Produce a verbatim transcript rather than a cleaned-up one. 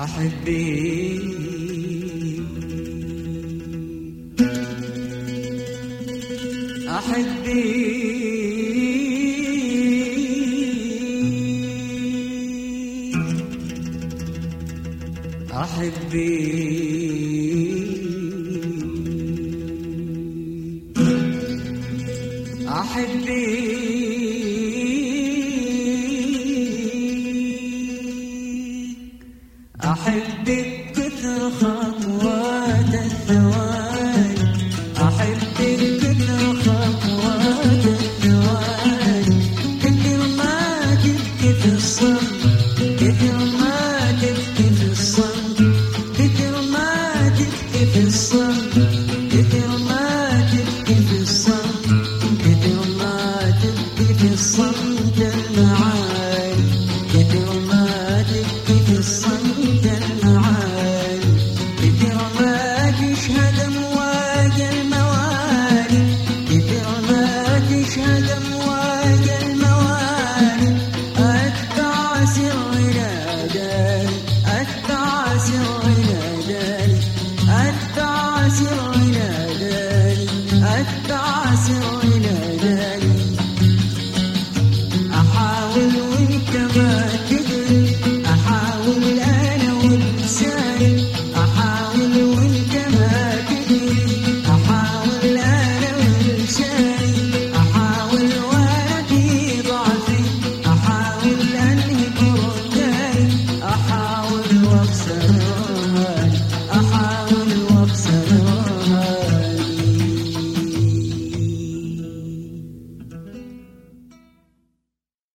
أحبي أحبي أحبي أحبي أحبك كثر خطوات الثواني، أحبك كثر خطوات الثواني، كثر ما تبكي في الصمت، كثر ما تبكي في الصمت، كثر ما تبكي في الصمت، كثر ما تبكي في الصمت، كثر ما تبكي في الصمت المعاني، كثر ما تبكي في الصمت المعاني، كثر ما تشهد أمواج الموالي، كثر ما تشهد أمواج الموالي، أتبع سر ناداني، أتبع سر ناداني، أتبع سر ناداني، أتبع